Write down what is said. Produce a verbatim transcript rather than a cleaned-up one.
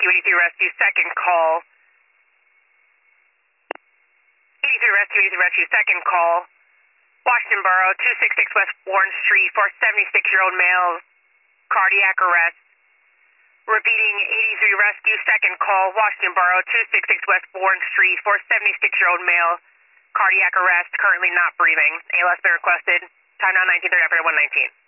Rescue, eighty-three Rescue, second call. eighty-three Rescue, eighty-three Rescue, second call. Washington Borough, two sixty-six West Warren Street for seventy-six-year-old male, cardiac arrest. Repeating, eighty-three Rescue, second call. Washington Borough, two sixty-six West Warren Street for seventy-six-year-old male, cardiac arrest, currently not breathing. A L S been requested. Time now nineteen thirty after one nineteen.